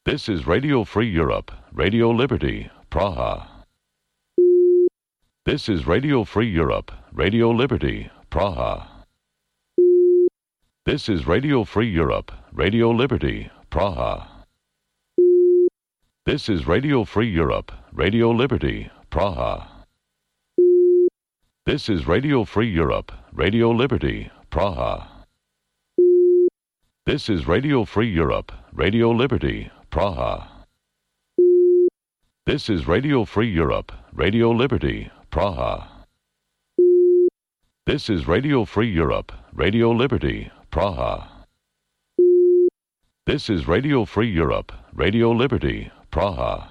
This is Radio Free Europe, Radio Liberty, Praha. This is Radio Free Europe, Radio Liberty, Praha. This is Radio Free Europe, Radio Liberty, Praha. This is Radio Free Europe, Radio Liberty, Praha. This is Radio Free Europe, Radio Liberty, Praha. This is Radio Free Europe, Radio Liberty, Praha. This is Radio Free Europe, Radio Liberty, Praha. This is Radio Free Europe, Radio Liberty, Praha. This is Radio Free Europe, Radio Liberty, Praha.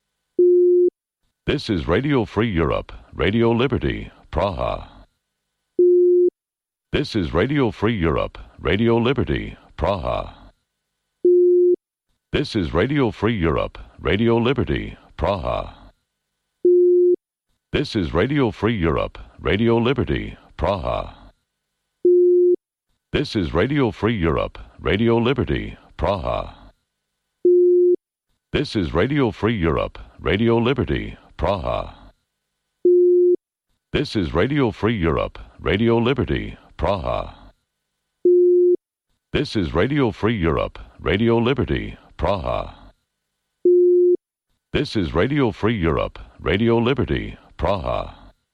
This is Radio Free Europe, Radio Liberty, Praha. This is Radio Free Europe, Radio Liberty, Praha. This is Radio Free Europe, Radio Liberty, Praha. This is Radio Free Europe, Radio Liberty, Praha. This is Radio Free Europe, Radio Liberty, Praha. This is Radio Free Europe, Radio Liberty, Praha. This is Radio Free Europe, Radio Liberty, Praha. This is Radio Free Europe, Radio Liberty, Praha. This is Radio Free Europe, Radio Liberty, Praha.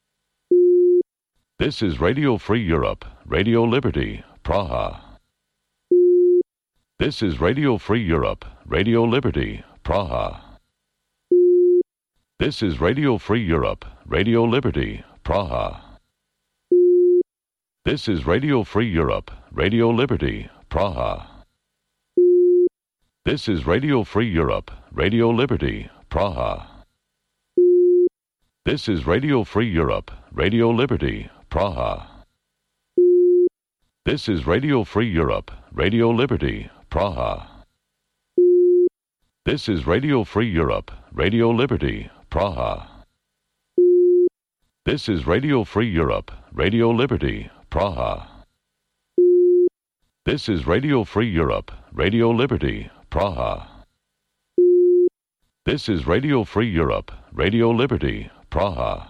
This is Radio Free Europe, Radio Liberty, Praha. This is Radio Free Europe, Radio Liberty, Praha. This is Radio Free Europe, Radio Liberty, Praha. This is Radio Free Europe, Radio Liberty, Praha. This is Radio Free Europe, Radio Liberty, Praha. This is Radio Free Europe, Radio Liberty, Praha. This is Radio Free Europe, Radio Liberty, Praha. This is Radio Free Europe, Radio Liberty, Praha. This is Radio Free Europe, Radio Liberty, Praha. This is Radio Free Europe, Radio Liberty, Praha. This is Radio Free Europe, Radio Liberty, Praha.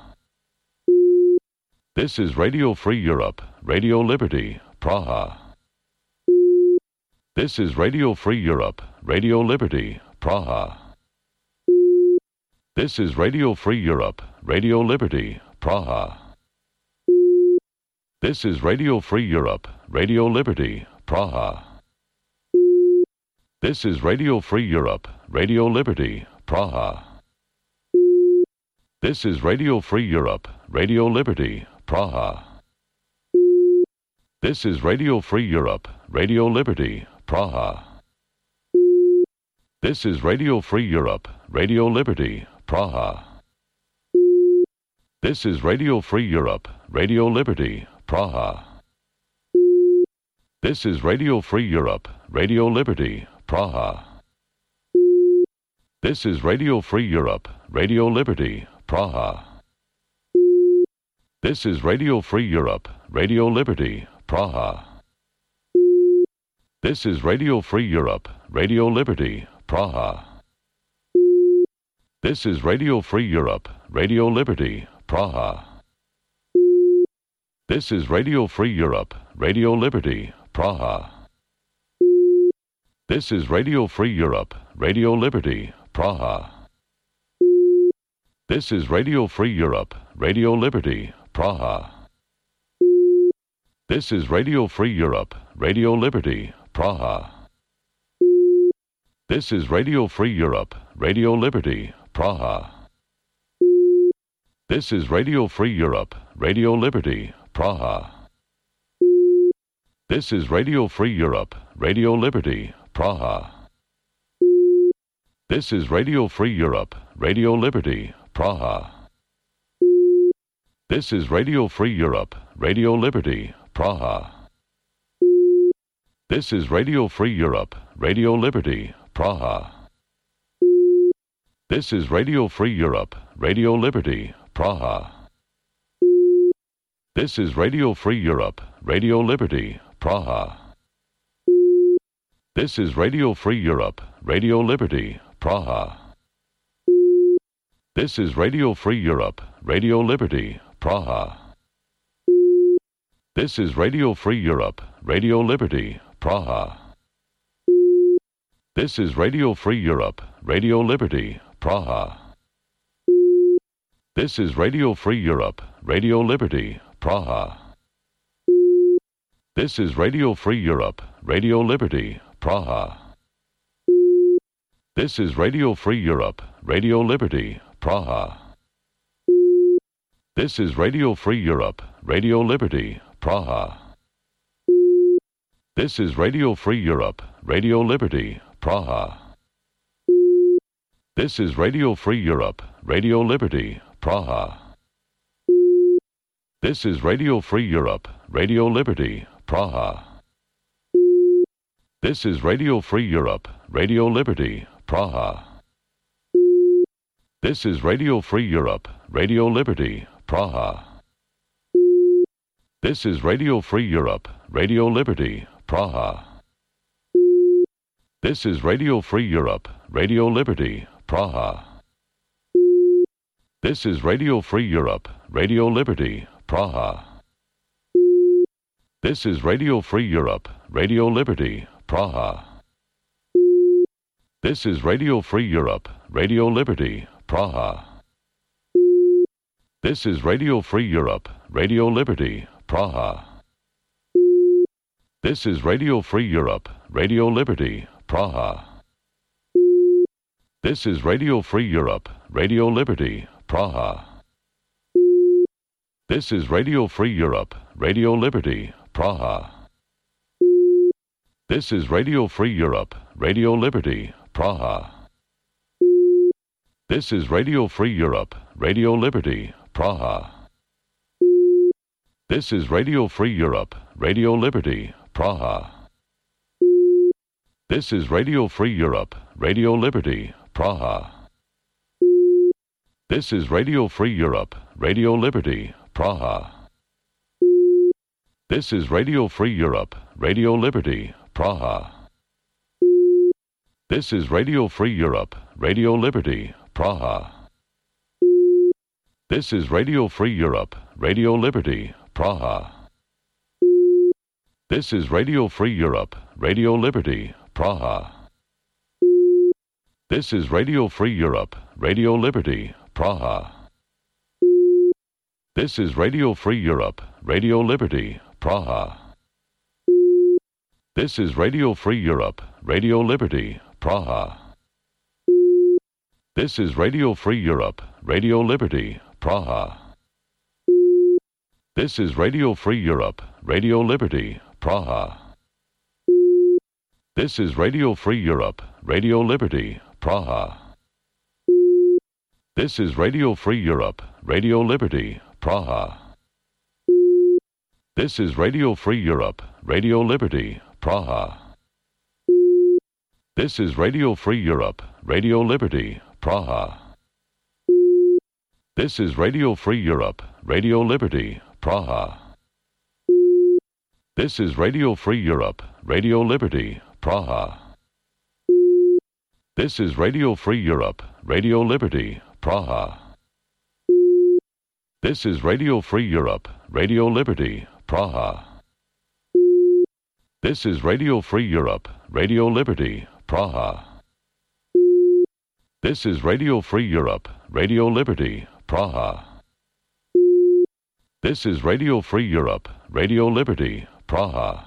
This is Radio Free Europe, Radio Liberty, Praha. This is Radio Free Europe, Radio Liberty, Praha. This is Radio Free Europe, Radio Liberty, Praha. This is Radio Free Europe, Radio Liberty, Praha. This is Radio Free Europe, Radio Liberty, Praha. This is Radio Free Europe, Radio Liberty, Praha. This is Radio Free Europe, Radio Liberty, Praha. This is Radio Free Europe, Radio Liberty, Praha. This is Radio Free Europe, Radio Liberty, Praha. This is Radio Free Europe, Radio Liberty, Praha. This is Radio Free Europe, Radio Liberty, Praha. This is Radio Free Europe, Radio Liberty, Praha. This is Radio Free Europe, Radio Liberty, Praha. This is Radio Free Europe, Radio Liberty, Praha. This is Radio Free Europe, Radio Liberty, Praha. This is Radio Free Europe, Radio Liberty, Praha. This is Radio Free Europe, Radio Liberty, Praha. This is Radio Free Europe, Radio Liberty, Praha. This is Radio Free Europe, Radio Liberty, Praha. This is Radio Free Europe, Radio Liberty, Praha. This is Radio Free Europe, Radio Liberty, Praha. This is Radio Free Europe, Radio Liberty, Praha. This is Radio Free Europe, Radio Liberty, Praha. This is Radio Free Europe, Radio Liberty, Praha. This is Radio Free Europe, Radio Liberty, Praha. This is Radio Free Europe, Radio Liberty, Praha. This is Radio Free Europe, Radio Liberty, Praha. This is Radio Free Europe, Radio Liberty, Praha. This is Radio Free Europe, Radio Liberty, Praha. This is Radio Free Europe, Radio Liberty, Praha. This is Radio Free Europe, Radio Liberty, Praha. This is Radio Free Europe, Radio Liberty, Praha. This is Radio Free Europe, Radio Liberty, Praha. This is Radio Free Europe, Radio Liberty, Praha. This is Radio Free Europe, Radio Liberty, Praha. This is Radio Free Europe, Radio Liberty, Praha. This is Radio Free Europe, Radio Liberty, Praha. This is Radio Free Europe, Radio Liberty, Praha. This is Radio Free Europe, Radio Liberty, Praha. This is Radio Free Europe, Radio Liberty, Praha. This is Radio Free Europe, Radio Liberty, Praha. This is Radio Free Europe, Radio Liberty, Praha. This is Radio Free Europe, Radio Liberty, Praha. This is Radio Free Europe, Radio Liberty, Praha. This is Radio Free Europe, Radio Liberty, Praha. This is Radio Free Europe, Radio Liberty, Praha. This is Radio Free Europe, Radio Liberty, Praha. This is Radio Free Europe, Radio Liberty, Praha. This is Radio Free Europe, Radio Liberty, Praha. This is Radio Free Europe, Radio Liberty, Praha. This is Radio Free Europe, Radio Liberty, Praha. This is Radio Free Europe, Radio Liberty, Praha. This is Radio Free Europe, Radio Liberty, Praha. This is Radio Free Europe, Radio Liberty, Praha. This is Radio Free Europe, Radio Liberty, Praha. This is Radio Free Europe, Radio Liberty, Praha. This is Radio Free Europe, Radio Liberty, Praha. This is Radio Free Europe, Radio Liberty, Praha. This is Radio Free Europe, Radio Liberty, Praha. This is Radio Free Europe, Radio Liberty, Praha. This is Radio Free Europe, Radio Liberty, Praha. This is Radio Free Europe, Radio Liberty, Praha. This is Radio Free Europe, Radio Liberty, Praha. This is Radio Free Europe, Radio Liberty, Praha. This is Radio Free Europe, Radio Liberty, Praha. This is Radio Free Europe, Radio Liberty, Praha. This is Radio Free Europe, Radio Liberty, Praha. This is Radio Free Europe, Radio Liberty, Praha. This is Radio Free Europe, Radio Liberty, Praha. This is Radio Free Europe, Radio Liberty, Praha. This is Radio Free Europe, Radio Liberty, Praha. This is Radio Free Europe, Radio Liberty, Praha. This is Radio Free Europe, Radio Liberty, Praha.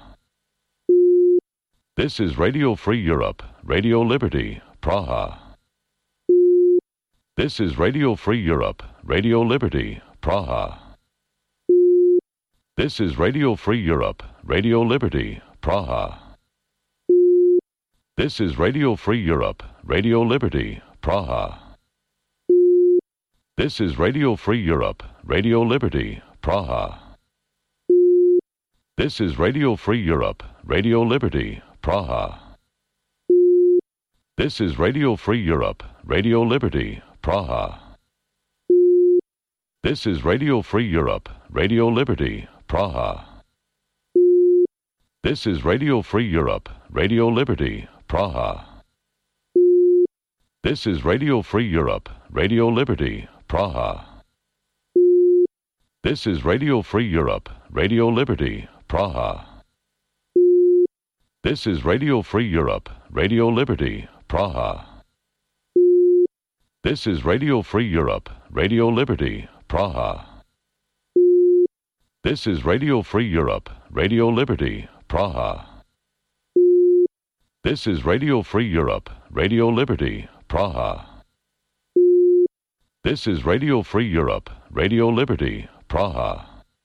This is Radio Free Europe, Radio Liberty, Praha. This is Radio Free Europe, Radio Liberty, Praha. This is Radio Free Europe, Radio Liberty, Praha. This is Radio Free Europe, Radio Liberty, Praha. This is Radio Free Europe, Radio Liberty, Praha. This is Radio Free Europe, Radio Liberty, Praha. This is Radio Free Europe, Radio Liberty, Praha. This is Radio Free Europe, Radio Liberty, Praha. This is Radio Free Europe, Radio Liberty, Praha. This is Radio Free Europe, Radio Liberty, Praha. This is Radio Free Europe, Radio Liberty, Praha. This is Radio Free Europe, Radio Liberty, Praha. This is Radio Free Europe, Radio Liberty, Praha. This is Radio Free Europe, Radio Liberty, Praha. This is Radio Free Europe, Radio Liberty, Praha. This is Radio Free Europe, Radio Liberty, Praha.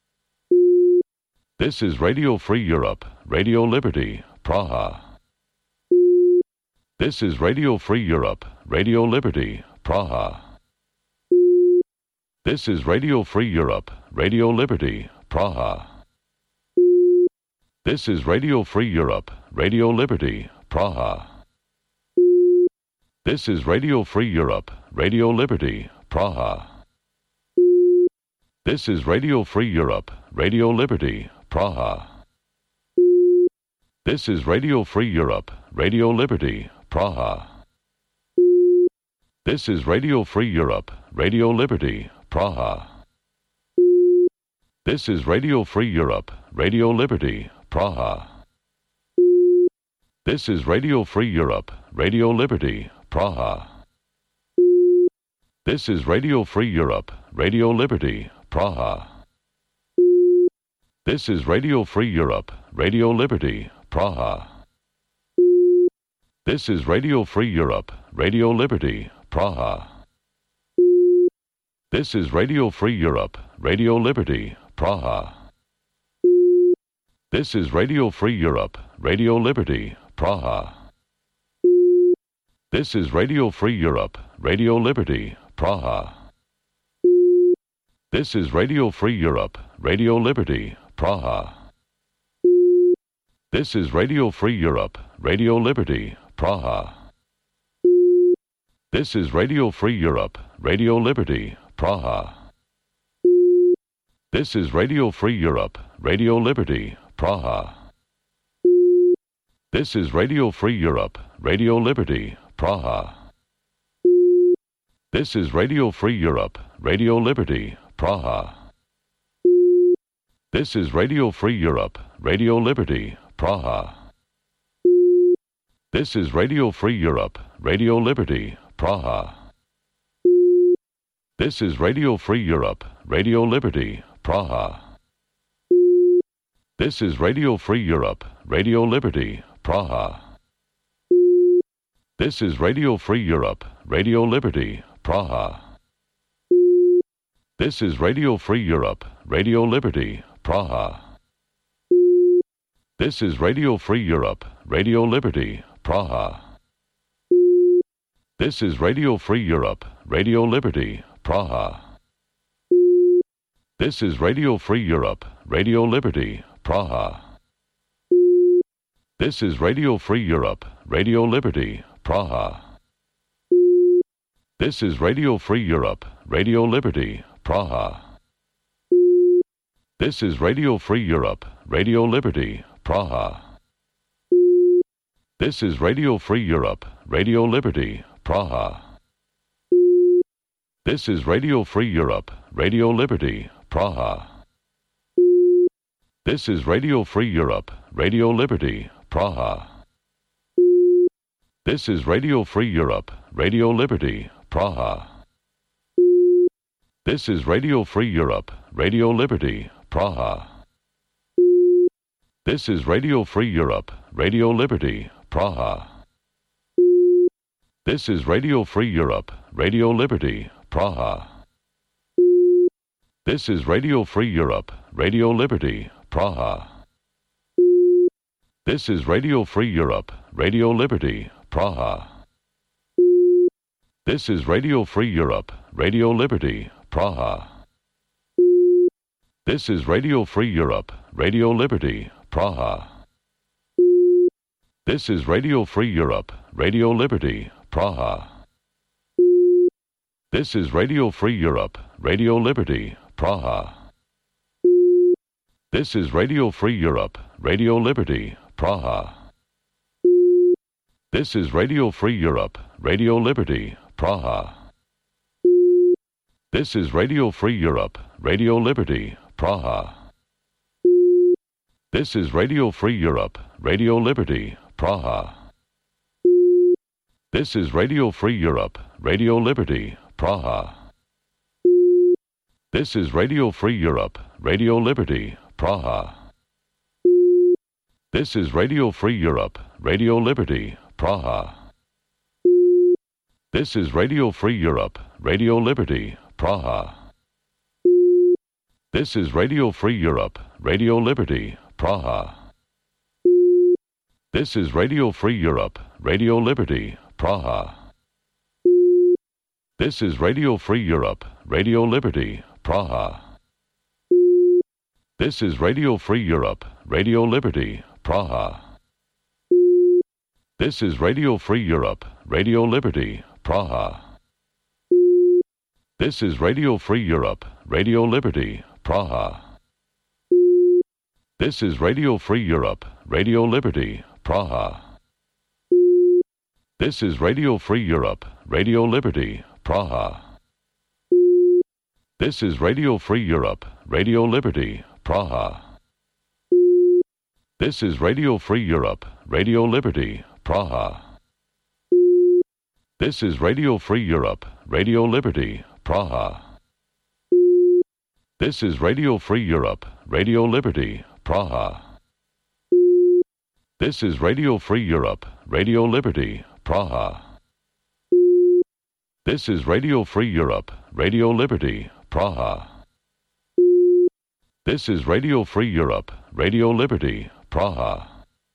This is Radio Free Europe, Radio Liberty, Praha. This is Radio Free Europe, Radio Liberty, Praha. This is Radio Free Europe, Radio Liberty, Praha. This is Radio Free Europe, Radio Liberty, Praha. This is Radio Free Europe, Radio Liberty, Praha. This is Radio Free Europe, Radio Liberty, Praha. This is Radio Free Europe, Radio Liberty, Praha. This is Radio Free Europe, Radio Liberty, Praha. This is Radio Free Europe, Radio Liberty, Praha. This is Radio Free Europe, Radio Liberty, Praha. This is Radio Free Europe, Radio Liberty, Praha. This is Radio Free Europe, Radio Liberty, Praha. This is Radio Free Europe, Radio Liberty, Praha. This is Radio Free Europe, Radio Liberty, Praha. This is Radio Free Europe, Radio Liberty, Praha. This is Radio Free Europe, Radio Liberty, Praha. This is Radio Free Europe, Radio Liberty, Praha. This is Radio Free Europe, Radio Liberty, Praha. This is Radio Free Europe, Radio Liberty, Praha. This is Radio Free Europe, Radio Liberty, Praha. This is Radio Free Europe, Radio Liberty, Praha. This is Radio Free Europe, Radio Liberty, Praha. This is Radio Free Europe, Radio Liberty, Praha. This is Radio Free Europe, Radio Liberty, Praha. This is Radio Free Europe, Radio Liberty, Praha. This is Radio Free Europe, Radio Liberty, Praha. This is Radio Free Europe, Radio Liberty, Praha. This is Radio Free Europe, Radio Liberty, Praha. This is Radio Free Europe, Radio Liberty, Praha. This is Radio Free Europe, Radio Liberty, Praha. This is Radio Free Europe, Radio Liberty, Praha. This is Radio Free Europe, Radio Liberty, Praha. This is Radio Free Europe, Radio Liberty, Praha. This is Radio Free Europe, Radio Liberty, Praha. This is Radio Free Europe, Radio Liberty, Praha. This is Radio Free Europe, Radio Liberty, Praha. This is Radio Free Europe, Radio Liberty, Praha. This is Radio Free Europe, Radio Liberty, Praha. This is Radio Free Europe, Radio Liberty, Praha. This is Radio Free Europe, Radio Liberty, Praha. This is Radio Free Europe, Radio Liberty, Praha. This is Radio Free Europe, Radio Liberty, Praha. This is Radio Free Europe, Radio Liberty, Praha. This is Radio Free Europe, Radio Liberty, Praha. This is Radio Free Europe, Radio Liberty, Praha. This is Radio Free Europe, Radio Liberty, Praha. This is Radio Free Europe, Radio Liberty, Praha. This is Radio Free Europe, Radio Liberty, Praha. This is Radio Free Europe, Radio Liberty, Praha. This is Radio Free Europe, Radio Liberty, Praha. This is Radio Free Europe, Radio Liberty, Praha. This is Radio Free Europe, Radio Liberty, Praha. This is Radio Free Europe, Radio Liberty, Praha. This is Radio Free Europe, Radio Liberty, Praha. This is Radio Free Europe, Radio Liberty, Praha. This is Radio Free Europe, Radio Liberty, Praha. This is Radio Free Europe, Radio Liberty, Praha. This is Radio Free Europe, Radio Liberty, Praha. This is Radio Free Europe, Radio Liberty, Praha. This is Radio Free Europe, Radio Liberty, Praha. This is Radio Free Europe, Radio Liberty, Praha. This is Radio Free Europe, Radio Liberty, Praha. This is Radio Free Europe, Radio Liberty, Praha. This is Radio Free Europe, Radio Liberty, Praha. This is Radio Free Europe, Radio Liberty, Praha. This is Radio Free Europe, Radio Liberty, Praha. This is Radio Free Europe, Radio Liberty, Praha. This is Radio Free Europe, Radio Liberty, Praha. This is Radio Free Europe, Radio Liberty, Praha. This is Radio Free Europe, Radio Liberty, Praha.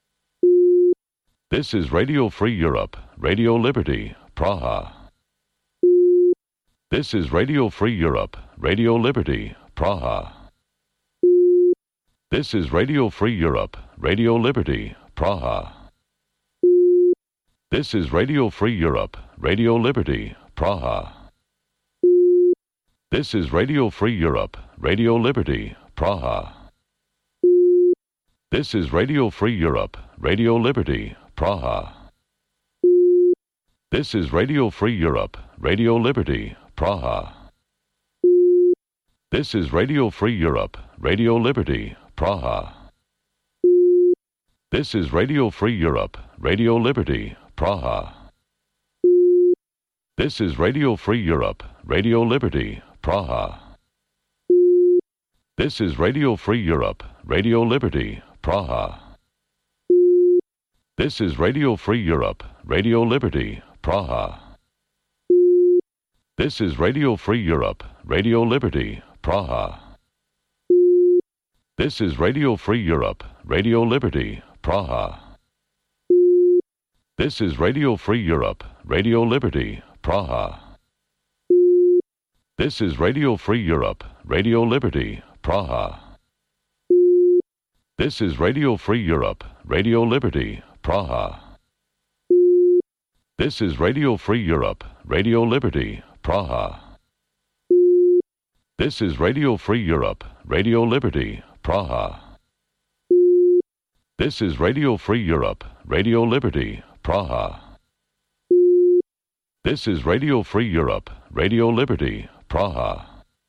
This is Radio Free Europe, Radio Liberty, Praha. This is Radio Free Europe, Radio Liberty, Praha. This is Radio Free Europe, Radio Liberty, Praha. This is Radio Free Europe, Radio Liberty, Praha. This is Radio Free Europe, Radio Liberty, Praha. This is Radio Free Europe, Radio Liberty, Praha. This is Radio Free Europe, Radio Liberty, Praha. This is Radio Free Europe, Radio Liberty, Praha. This is Radio Free Europe, Radio Liberty, Praha. This is Radio Free Europe, Radio Liberty, Praha. This is Radio Free Europe, Radio Liberty, Praha. This is Radio Free Europe, Radio Liberty, Praha. This is Radio Free Europe, Radio Liberty, Praha. This is Radio Free Europe, Radio Liberty, Praha. This is Radio Free Europe, Radio Liberty, Praha. This is Radio Free Europe, Radio Liberty, Praha. This is Radio Free Europe, Radio Liberty, Praha. This is Radio Free Europe, Radio Liberty, Praha. This is Radio Free Europe, Radio Liberty, Praha. This is Radio Free Europe, Radio Liberty, Praha. This is Radio Free Europe, Radio Liberty, Praha.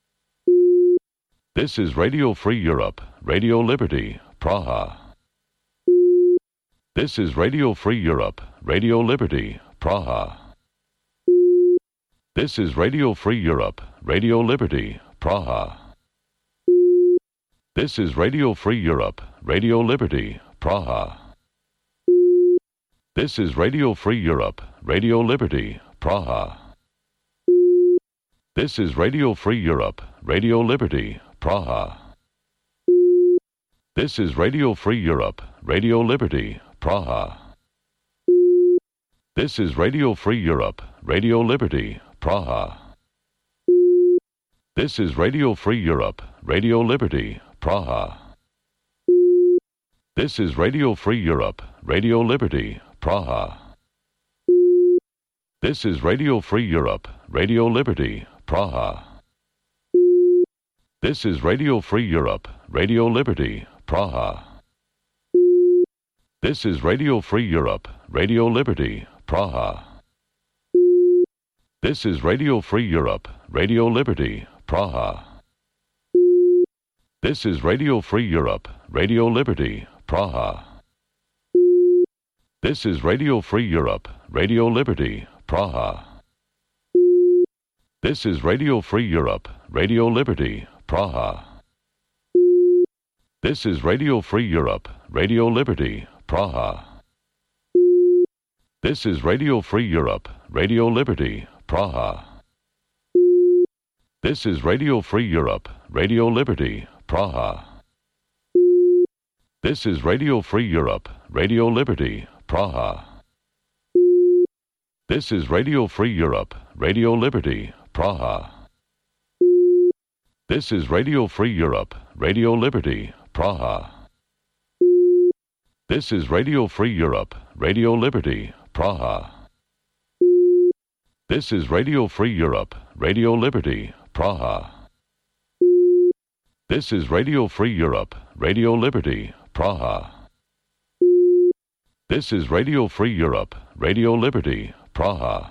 This is Radio Free Europe, Radio Liberty, Praha. This is Radio Free Europe, Radio Liberty, Praha. This is Radio Free Europe, Radio Liberty, Praha. This is Radio Free Europe, Radio Liberty, Praha. This is Radio Free Europe, Radio Liberty, Praha. This is Radio Free Europe, Radio Liberty, Praha. This is Radio Free Europe, Radio Liberty, Praha. This is Radio Free Europe, Radio Liberty, Praha. This is Radio Free Europe, Radio Liberty, Praha. This is Radio Free Europe, Radio Liberty, Praha. This is Radio Free Europe, Radio Liberty, Praha. This is Radio Free Europe, Radio Liberty, Praha. This is Radio Free Europe, Radio Liberty, Praha. This is Radio Free Europe, Radio Liberty, Praha. This is Radio Free Europe, Radio Liberty, Praha. This is Radio Free Europe, Radio Liberty, Praha. This is Radio Free Europe, Radio Liberty, Praha. This is Radio Free Europe, Radio Liberty, Praha. This is Radio Free Europe, Radio Liberty, Praha. This is Radio Free Europe, Radio Liberty, Praha. This is Radio Free Europe, Radio Liberty, Praha. This is Radio Free Europe, Radio Liberty, Praha. This is Radio Free Europe, Radio Liberty, Praha. This is Radio Free Europe, Radio Liberty, Praha. This is Radio Free Europe, Radio Liberty, Praha. This is Radio Free Europe, Radio Liberty, Praha. This is Radio Free Europe, Radio Liberty, Praha.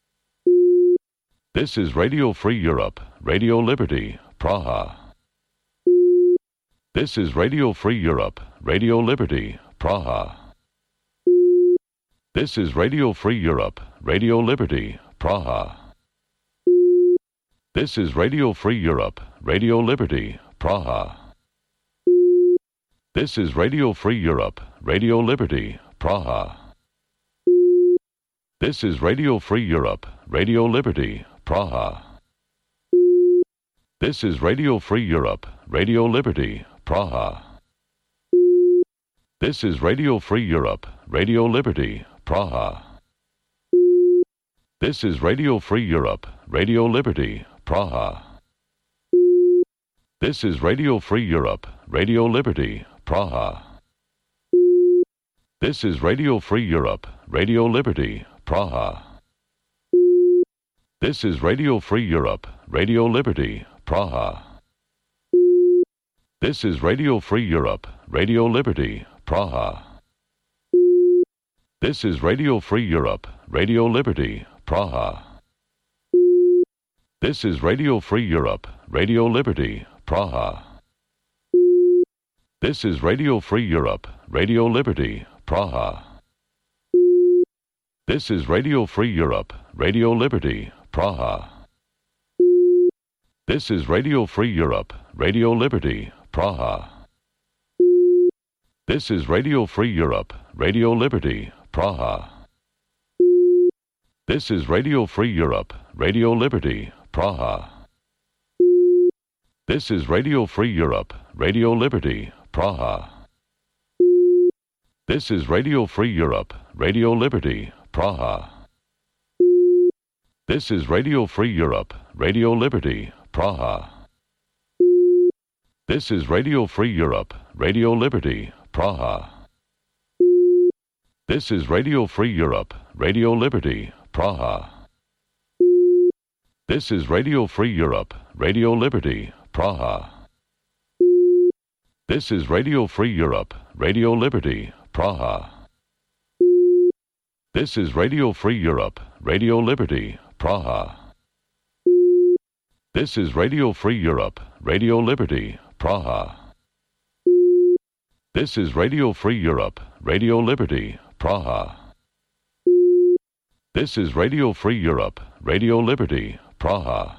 This is Radio Free Europe, Radio Liberty, Praha. This is Radio Free Europe, Radio Liberty, Praha. This is Radio Free Europe, Radio Liberty, Praha. This is Radio Free Europe, Radio Liberty, Praha. This is Radio Free Europe, Radio Liberty, Praha. This is Radio Free Europe, Radio Liberty, Praha. This is Radio Free Europe, Radio Liberty, Praha. This is Radio Free Europe, Radio Liberty, Praha. This is Radio Free Europe, Radio Liberty, Praha. This is Radio Free Europe, Radio Liberty, Praha. This is Radio Free Europe, Radio Liberty, Praha. This is Radio Free Europe, Radio Liberty, Praha. This is Radio Free Europe, Radio Liberty, Praha. This is Radio Free Europe, Radio Liberty, Praha. This is Radio Free Europe, Radio Liberty, Praha. This is Radio Free Europe, Radio Liberty, Praha. This is Radio Free Europe, Radio Liberty, Praha. This is Radio Free Europe, Radio Liberty, Praha. This is Radio Free Europe, Radio Liberty, Praha. This is Radio Free Europe, Radio Liberty, Praha. This is Radio Free Europe, Radio Liberty, Praha. This is Radio Free Europe, Radio Liberty, Praha. This is Radio Free Europe, Radio Liberty, Praha. This is Radio Free Europe, Radio Liberty, Praha. This is Radio Free Europe, Radio Liberty, Praha. This is Radio Free Europe, Radio Liberty, Praha. This is Radio Free Europe, Radio Liberty, Praha. This is Radio Free Europe, Radio Liberty, Praha. This is Radio Free Europe, Radio Liberty, Praha. This is Radio Free Europe, Radio Liberty, Praha. This is Radio Free Europe, Radio Liberty, Praha.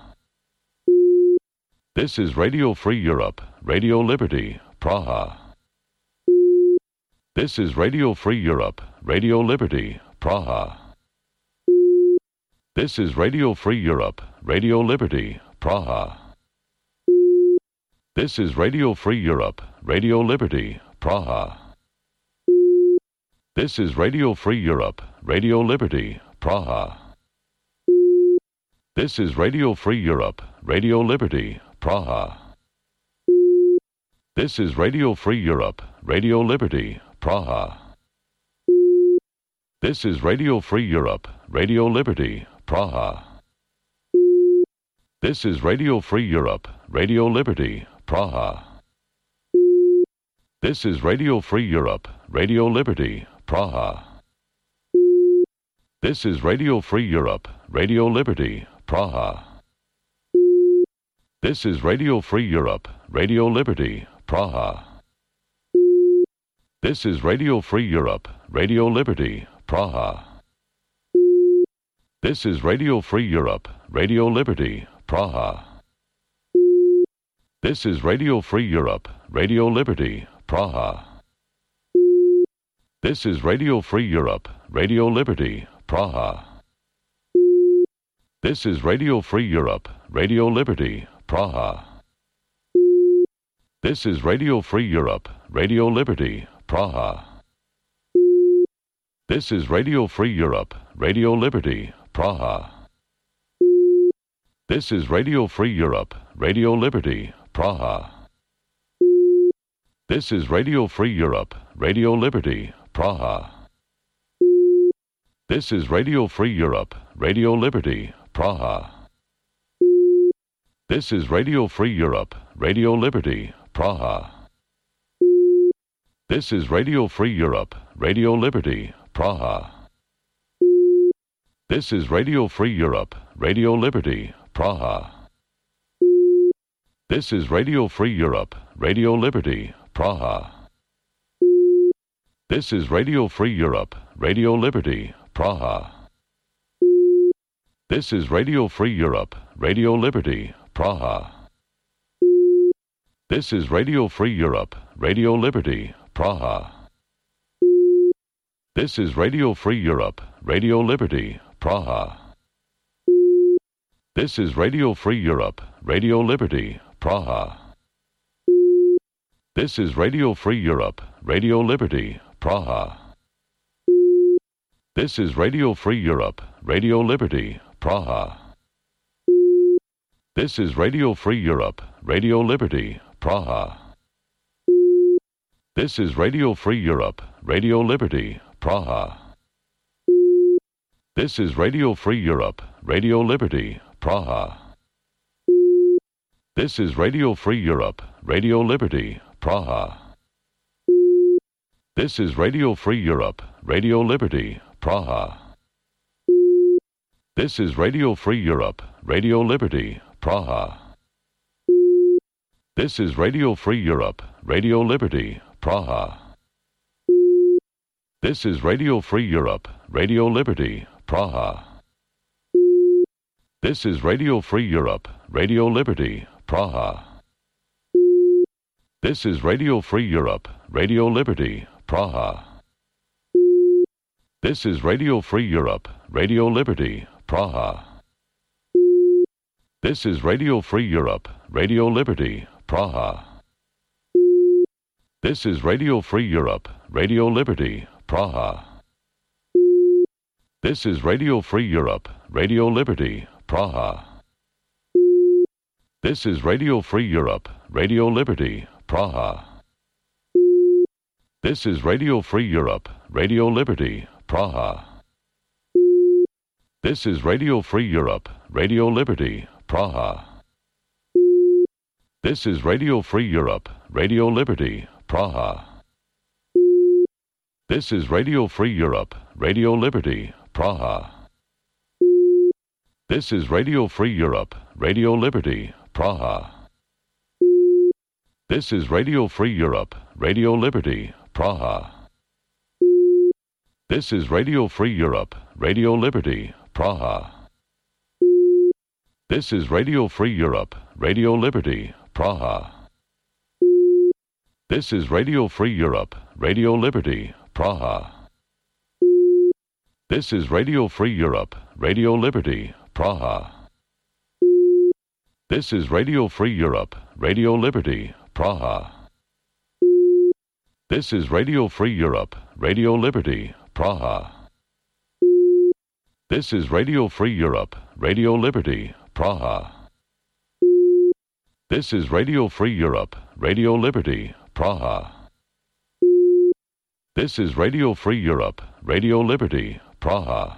This is Radio Free Europe, Radio Liberty, Praha. This is Radio Free Europe, Radio Liberty, Praha. This is Radio Free Europe, Radio Liberty, Praha. This is Radio Free Europe, Radio Liberty, Praha. This is Radio Free Europe, Radio Liberty, Praha. This is Radio Free Europe, Radio Liberty, Praha. This is Radio Free Europe, Radio Liberty, Praha. This is Radio Free Europe, Radio Liberty, Praha. This is Radio Free Europe, Radio Liberty, Praha. This is Radio Free Europe, Radio Liberty, Praha. This is Radio Free Europe, Radio Liberty, Praha. This is Radio Free Europe, Radio Liberty, Praha. This is Radio Free Europe, Radio Liberty, Praha. This is Radio Free Europe, Radio Liberty, Praha. This is Radio Free Europe, Radio Liberty, Praha. This is Radio Free Europe, Radio Liberty, Praha. This is Radio Free Europe, Radio Liberty, Praha. This is Radio Free Europe, Radio Liberty, Praha. This is Radio Free Europe, Radio Liberty, Praha. This is Radio Free Europe, Radio Liberty, Praha. This is Radio Free Europe, Radio Liberty, Praha. This is Radio Free Europe, Radio Liberty, Praha. This is Radio Free Europe, Radio Liberty, Praha. This is Radio Free Europe, Radio Liberty, Praha. This is Radio Free Europe, Radio Liberty, Praha. This is Radio Free Europe, Radio Liberty, Praha. This is Radio Free Europe, Radio Liberty, Praha. This is Radio Free Europe, Radio Liberty, Praha. This is Radio Free Europe, Radio Liberty, Praha. This is Radio Free Europe, Radio Liberty, Praha. This is Radio Free Europe, Radio Liberty, Praha. This is Radio Free Europe, Radio Liberty, Praha. This is Radio Free Europe, Radio Liberty, Praha. This is Radio Free Europe, Radio Liberty, Praha. This is Radio Free Europe, Radio Liberty, Praha. This is Radio Free Europe, Radio Liberty, Praha. This is Radio Free Europe, Radio Liberty, Praha. This is Radio Free Europe, Radio Liberty, Praha. This is Radio Free Europe, Radio Liberty, Praha. This is Radio Free Europe, Radio Liberty, Praha. This is Radio Free Europe, Radio Liberty, Praha. This is Radio Free Europe, Radio Liberty, Praha. This is Radio Free Europe, Radio Liberty, Praha. This is Radio Free Europe, Radio Liberty, Praha. This is Radio Free Europe, Radio Liberty, Praha. This is Radio Free Europe, Radio Liberty, Praha. This is Radio Free Europe, Radio Liberty, Praha. This is Radio Free Europe, Radio Liberty, Praha. This is Radio Free Europe, Radio Liberty, Praha. This is Radio Free Europe, Radio Liberty, Praha. This is Radio Free Europe, Radio Liberty, Praha. This is Radio Free Europe, Radio Liberty, Praha. This is Radio Free Europe, Radio Liberty, Praha. This is Radio Free Europe, Radio Liberty, Praha. This is Radio Free Europe, Radio Liberty, Praha. This is Radio Free Europe, Radio Liberty, Praha. This is Radio Free Europe, Radio Liberty, Praha. This is Radio Free Europe, Radio Liberty, Praha. This is Radio Free Europe, Radio Liberty, Praha. This is Radio Free Europe, Radio Liberty, Praha. This is Radio Free Europe, Radio Liberty, Praha. This is Radio Free Europe, Radio Liberty, Praha. This is Radio Free Europe, Radio Liberty, Praha.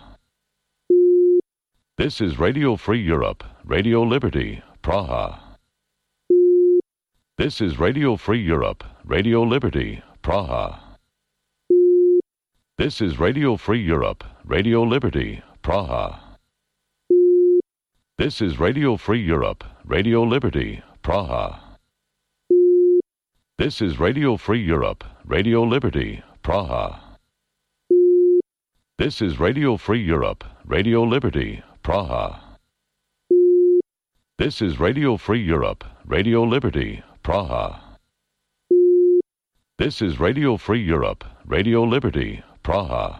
This is Radio Free Europe, Radio Liberty, Praha. This is Radio Free Europe, Radio Liberty, Praha. This is Radio Free Europe, Radio Liberty, Praha. This is Radio Free Europe, Radio Liberty, Praha. This is Radio Free Europe, Radio Liberty, Praha. This is Radio Free Europe, Radio Liberty, Praha. This is Radio Free Europe, Radio Liberty, Praha. This is Radio Free Europe, Radio Liberty, Praha.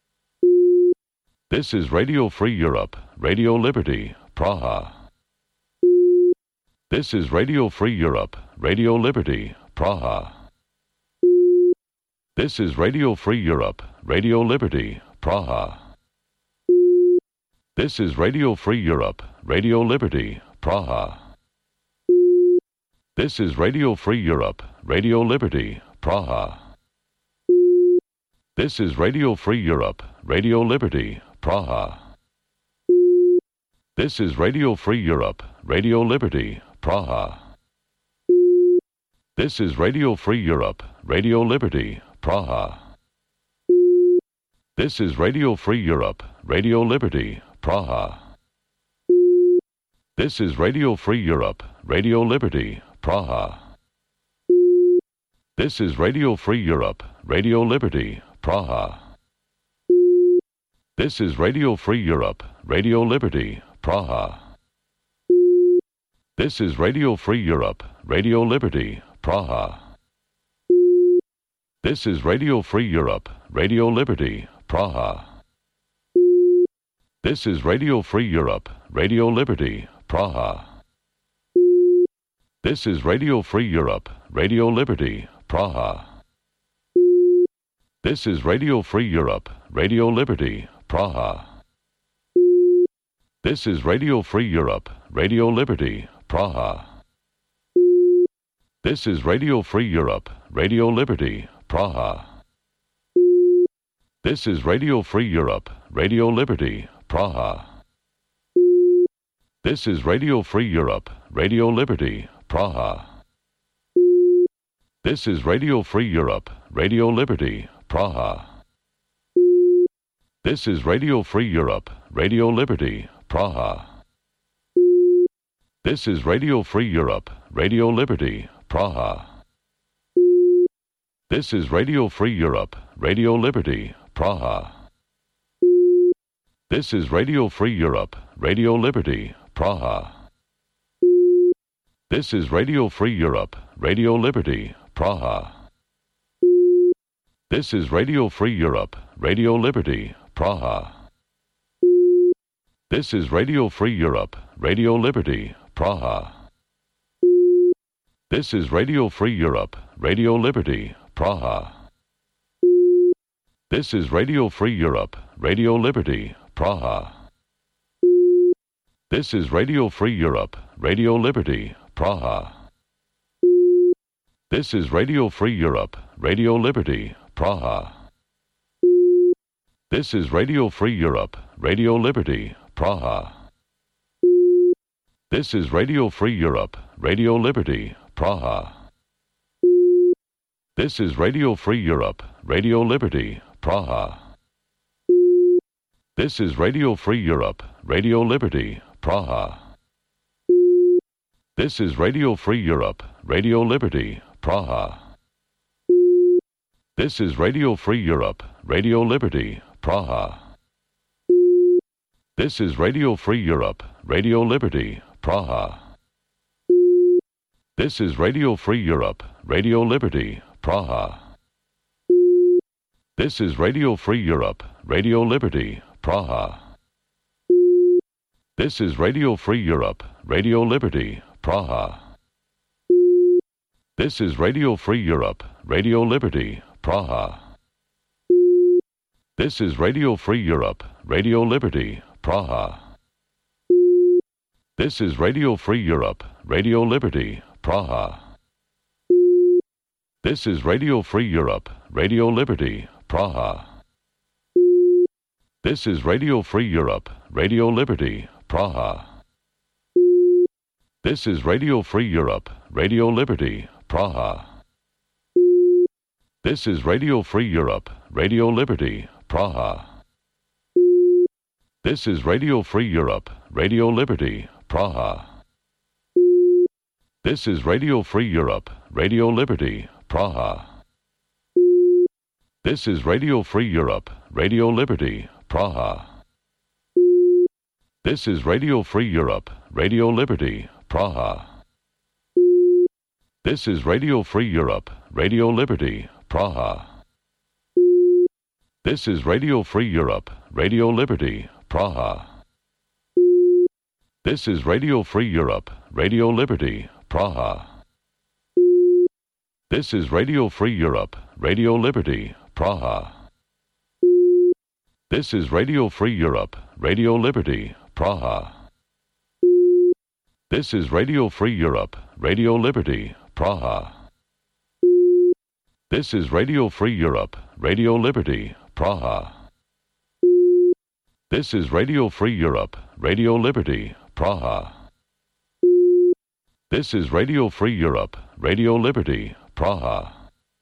This is Radio Free Europe, Radio Liberty, Praha. This is Radio Free Europe, Radio Liberty, Praha. This is Radio Free Europe, Radio Liberty, Praha. This is Radio Free Europe, Radio Liberty, Praha. This is Radio Free Europe, Radio Liberty, Praha. This is Radio Free Europe, Radio Liberty, Praha. This is Radio Free Europe, Radio Liberty, Praha. This is Radio Free Europe, Radio Liberty, Praha. This is Radio Free Europe, Radio Liberty, Praha. This is Radio Free Europe, Radio Liberty, Praha. This is Radio Free Europe, Radio Liberty, Praha. This is Radio Free Europe, Radio Liberty, Praha. This is Radio Free Europe, Radio Liberty, Praha. This is Radio Free Europe, Radio Liberty, Praha. This is Radio Free Europe, Radio Liberty, Praha. This is Radio Free Europe, Radio Liberty, Praha. This is Radio Free Europe, Radio Liberty, Praha. This is Radio Free Europe, Radio Liberty, Praha. This is Radio Free Europe, Radio Liberty, Praha. This is Radio Free Europe, Radio Liberty, Praha. This is Radio Free Europe, Radio Liberty, Praha. This is Radio Free Europe, Radio Liberty, Praha. This is Radio Free Europe, Radio Liberty, Praha. This is Radio Free Europe, Radio Liberty, Praha. This is Radio Free Europe, Radio Liberty, Praha. This is Radio Free Europe, Radio Liberty, Praha. This is Radio Free Europe, Radio Liberty, Praha. This is Radio Free Europe, Radio Liberty, Praha. This is Radio Free Europe, Radio Liberty, Praha. This is Radio Free Europe, Radio Liberty, Praha. This is Radio Free Europe, Radio Liberty, Praha. This is Radio Free Europe, Radio Liberty, Praha. This is Radio Free Europe, Radio Liberty, Praha. This is Radio Free Europe, Radio Liberty, Praha. This is Radio Free Europe, Radio Liberty, Praha. This is Radio Free Europe, Radio Liberty, Praha. This is Radio Free Europe, Radio Liberty, Praha. This is Radio Free Europe, Radio Liberty, Praha. This is Radio Free Europe, Radio Liberty, Praha. This is Radio Free Europe, Radio Liberty, Praha. This is Radio Free Europe, Radio Liberty, Praha. This is Radio Free Europe, Radio Liberty, Praha. This is Radio Free Europe, Radio Liberty, Praha. This is Radio Free Europe, Radio Liberty, Praha. This is Radio Free Europe, Radio Liberty, Praha. This is Radio Free Europe, Radio Liberty, Praha. This is Radio Free Europe, Radio Liberty, Praha. This is Radio Free Europe, Radio Liberty, Praha. This is Radio Free Europe, Radio Liberty, Praha. This is Radio Free Europe, Radio Liberty, Praha. This is Radio Free Europe, Radio Liberty, Praha. This is Radio Free Europe, Radio Liberty, Praha. This is Radio Free Europe, Radio Liberty, Praha. This is Radio Free Europe, Radio Liberty, Praha. This is Radio Free Europe, Radio Liberty, Praha. This is Radio Free Europe, Radio Liberty, Praha. This is Radio Free Europe, Radio Liberty, Praha. This is Radio Free Europe, Radio Liberty, Praha. This is Radio Free Europe, Radio Liberty, Praha. This is Radio Free Europe, Radio Liberty, Praha. This is Radio Free Europe, Radio Liberty, Praha. This is Radio Free Europe, Radio Liberty, Praha. This is Radio Free Europe, Radio Liberty, Praha.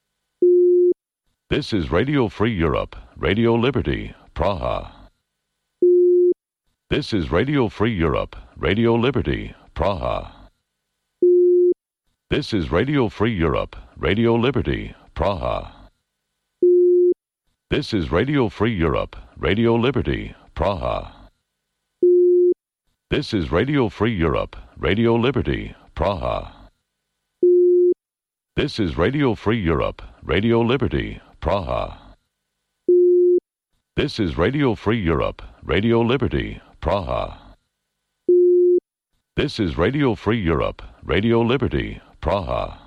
This is Radio Free Europe, Radio Liberty, Praha. This is Radio Free Europe, Radio Liberty, Praha. This is Radio Free Europe, Radio Liberty, Praha. This is Radio Free Europe, Radio Liberty, Praha. This is Radio Free Europe, Radio Liberty, Praha. This is Radio Free Europe, Radio Liberty, Praha. This is Radio Free Europe, Radio Liberty, Praha. This is Radio Free Europe, Radio Liberty, Praha.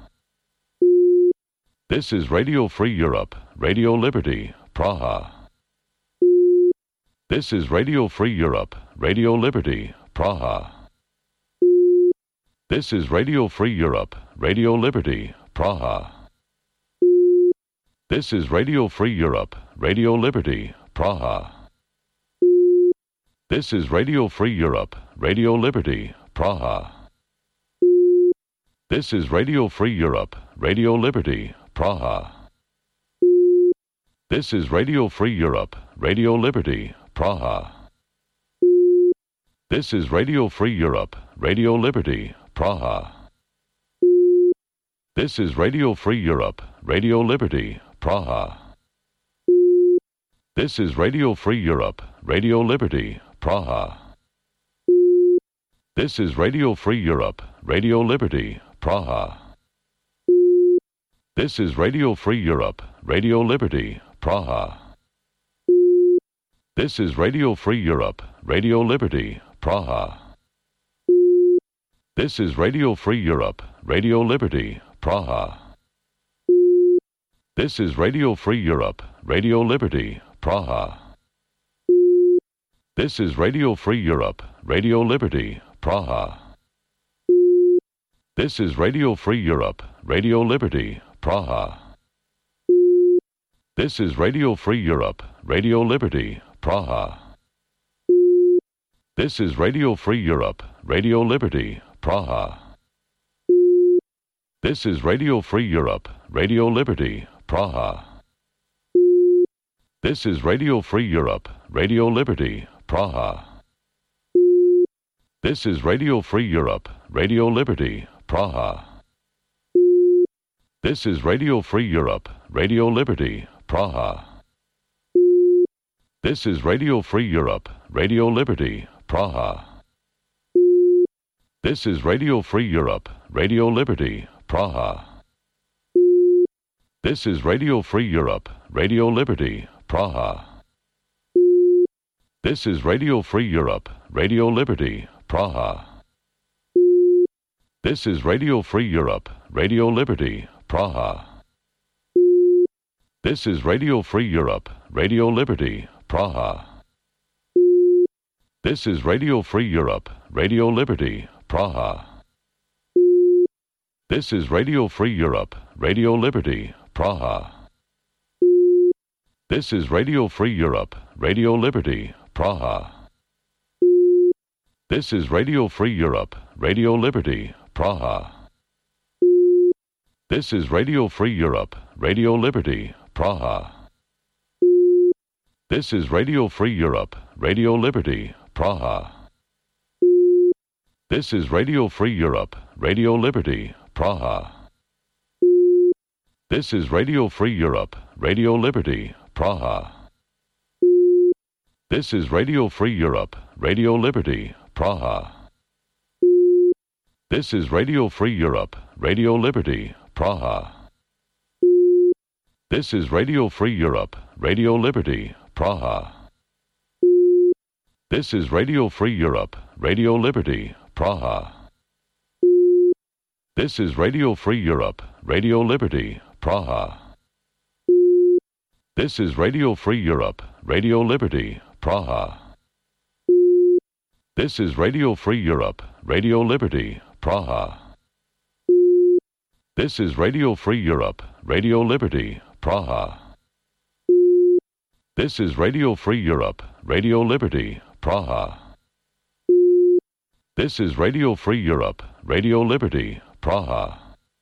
This is Radio Free Europe, Radio Liberty, Praha. This is Radio Free Europe, Radio Liberty, Praha. This is Radio Free Europe, Radio Liberty, Praha. This is Radio Free Europe, Radio Liberty, Praha. This is Radio Free Europe, Radio Liberty, Praha. This is Radio Free Europe, Radio Liberty, Praha. This is Radio Free Europe, Radio Liberty, Praha. This is Radio Free Europe, Radio Liberty, Praha. This is Radio Free Europe, Radio Liberty, Praha. This is Radio Free Europe, Radio Liberty, Praha. This is Radio Free Europe, Radio Liberty, Praha. This is Radio Free Europe, Radio Liberty, Praha. This is Radio Free Europe, Radio Liberty, Praha. This is Radio Free Europe, Radio Liberty, Praha. This is Radio Free Europe, Radio Liberty, Praha. This is Radio Free Europe, Radio Liberty, Praha. This is Radio Free Europe, Radio Liberty, Praha. This is Radio Free Europe, Radio Liberty, Praha. This is Radio Free Europe, Radio Liberty, Praha. This is Radio Free Europe, Radio Liberty, Praha. This is Radio Free Europe, Radio Liberty, Praha. This is Radio Free Europe, Radio Liberty, Praha. This is Radio Free Europe, Radio Liberty, Praha. This is Radio Free Europe, Radio Liberty, Praha. This is Radio Free Europe, Radio Liberty, Praha. This is Radio Free Europe, Radio Liberty, Praha. This is Radio Free Europe, Radio Liberty, Praha. This is Radio Free Europe, Radio Liberty, Praha. This is Radio Free Europe, Radio Liberty, Praha. This is Radio Free Europe, Radio Liberty, Praha. This is Radio Free Europe, Radio Liberty, Praha. This is Radio Free Europe, Radio Liberty, Praha. This is Radio Free Europe, Radio Liberty, Praha. This is Radio Free Europe, Radio Liberty, Praha. This is Radio Free Europe, Radio Liberty, Praha. This is Radio Free Europe, Radio Liberty, Praha. This is Radio Free Europe, Radio Liberty, Praha. This is Radio Free Europe, Radio Liberty, Praha. This is Radio Free Europe, Radio Liberty, Praha. This is Radio Free Europe, Radio Liberty, Praha. This is Radio Free Europe, Radio Liberty, Praha. This is Radio Free Europe, Radio Liberty, Praha. This is Radio Free Europe, Radio Liberty, Praha. This is Radio Free Europe, Radio Liberty, Praha. This is Radio Free Europe, Radio Liberty, Praha. This is Radio Free Europe, Radio Liberty, Praha. This is Radio Free Europe, Radio Liberty, Praha.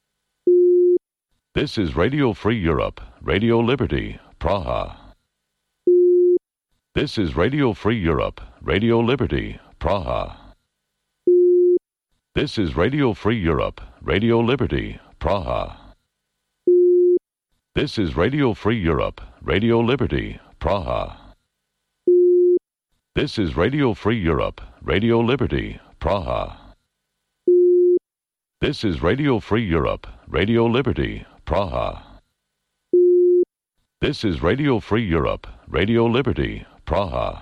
This is Radio Free Europe, Radio Liberty, Praha. This is Radio Free Europe, Radio Liberty, Praha. This is Radio Free Europe, Radio Liberty, Praha. This is Radio Free Europe, Radio Liberty, Praha. This is Radio Free Europe, Radio Liberty, Praha. This is Radio Free Europe, Radio Liberty, Praha. This is Radio Free Europe, Radio Liberty, Praha.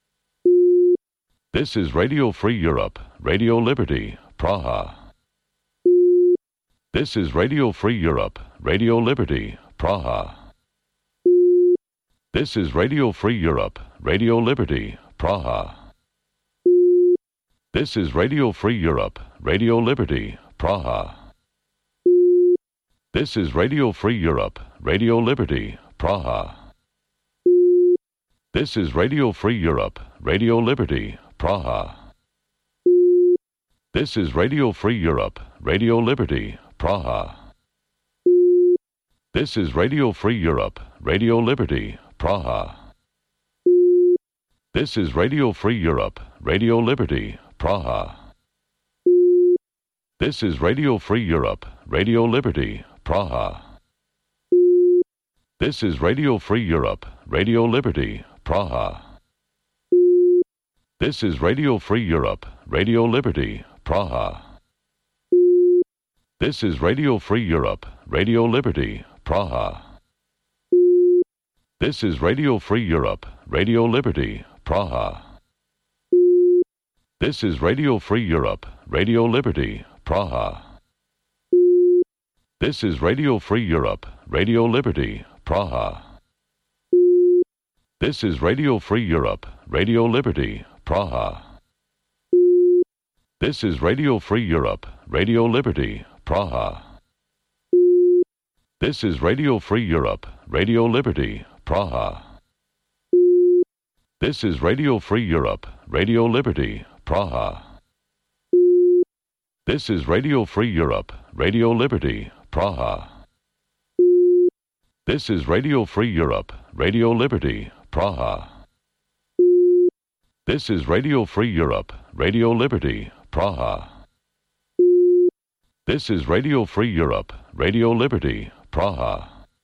This is Radio Free Europe, Radio Liberty, Praha. This is Radio Free Europe, Radio Liberty, Praha. This is Radio Free Europe, Radio Liberty, Praha. This is Radio Free Europe, Radio Liberty, Praha. This is Radio Free Europe, Radio Liberty, Praha. This is Radio Free Europe, Radio Liberty, Praha. This is Radio Free Europe, Radio Liberty, Praha. This is Radio Free Europe, Radio Liberty, Praha. This is Radio Free Europe, Radio Liberty, Praha. This is Radio Free Europe, Radio Liberty, Praha. This is Radio Free Europe, Radio Liberty, Praha. This is Radio Free Europe, Radio Liberty, Praha. This is Radio Free Europe, Radio Liberty, Praha. This is Radio Free Europe, Radio Liberty, Praha. This is Radio Free Europe, Radio Liberty, Praha. This is Radio Free Europe, Radio Liberty, Praha. This is Radio Free Europe, Radio Liberty, Praha. This is Radio Free Europe, Radio Liberty, Praha. This is Radio Free Europe, Radio Liberty, Praha. This is Radio Free Europe, Radio Liberty, Praha. This is Radio Free Europe, Radio Liberty, Praha. This is Radio Free Europe, Radio Liberty, Praha. This is Radio Free Europe, Radio Liberty, Praha. This is Radio Free Europe, Radio Liberty, Praha.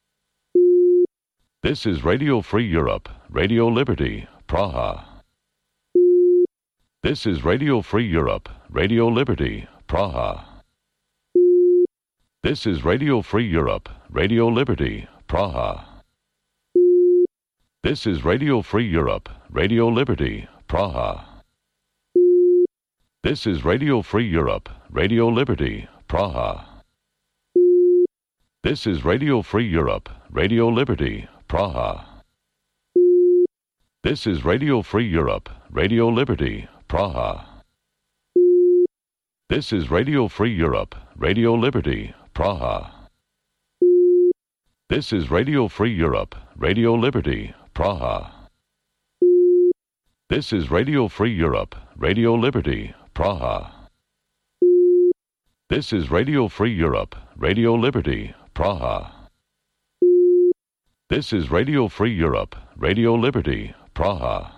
This is Radio Free Europe, Radio Liberty, Praha. This is Radio Free Europe, Radio Liberty, Praha. This is Radio Free Europe, Radio Liberty, Praha. This is Radio Free Europe, Radio Liberty, Praha. This is Radio Free Europe, Radio Liberty, Praha. This is Radio Free Europe, Radio Liberty, Praha. This is Radio Free Europe, Radio Liberty, Praha. This is Radio Free Europe, Radio Liberty, Praha. This is Radio Free Europe, Radio Liberty, Praha. This is Radio Free Europe, Radio Liberty, Praha. This is Radio Free Europe, Radio Liberty, Praha. This is Radio Free Europe, Radio Liberty, Praha.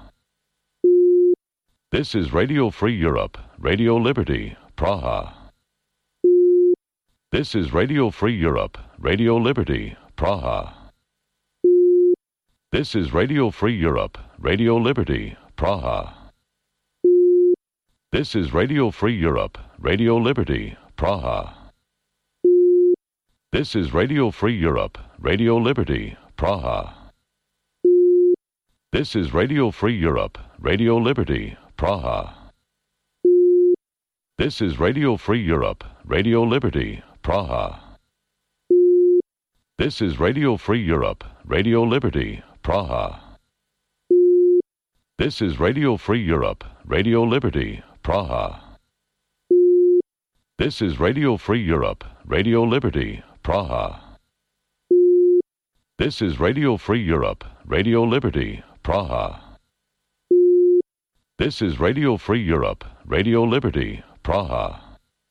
This is Radio Free Europe, Radio Liberty, Praha. This is Radio Free Europe, Radio Liberty, Praha. This is Radio Free Europe, Radio Liberty, Praha. This is Radio Free Europe, Radio Liberty, Praha. This is Radio Free Europe, Radio Liberty, Praha. This is Radio Free Europe, Radio Liberty, Praha. This is Radio Free Europe, Radio Liberty, Praha. This is Radio Free Europe, Radio Liberty, Praha. This is Radio Free Europe, Radio Liberty, Praha. This is Radio Free Europe, Radio Liberty, Praha. This is Radio Free Europe, Radio Liberty, Praha. This is Radio Free Europe, Radio Liberty, Praha.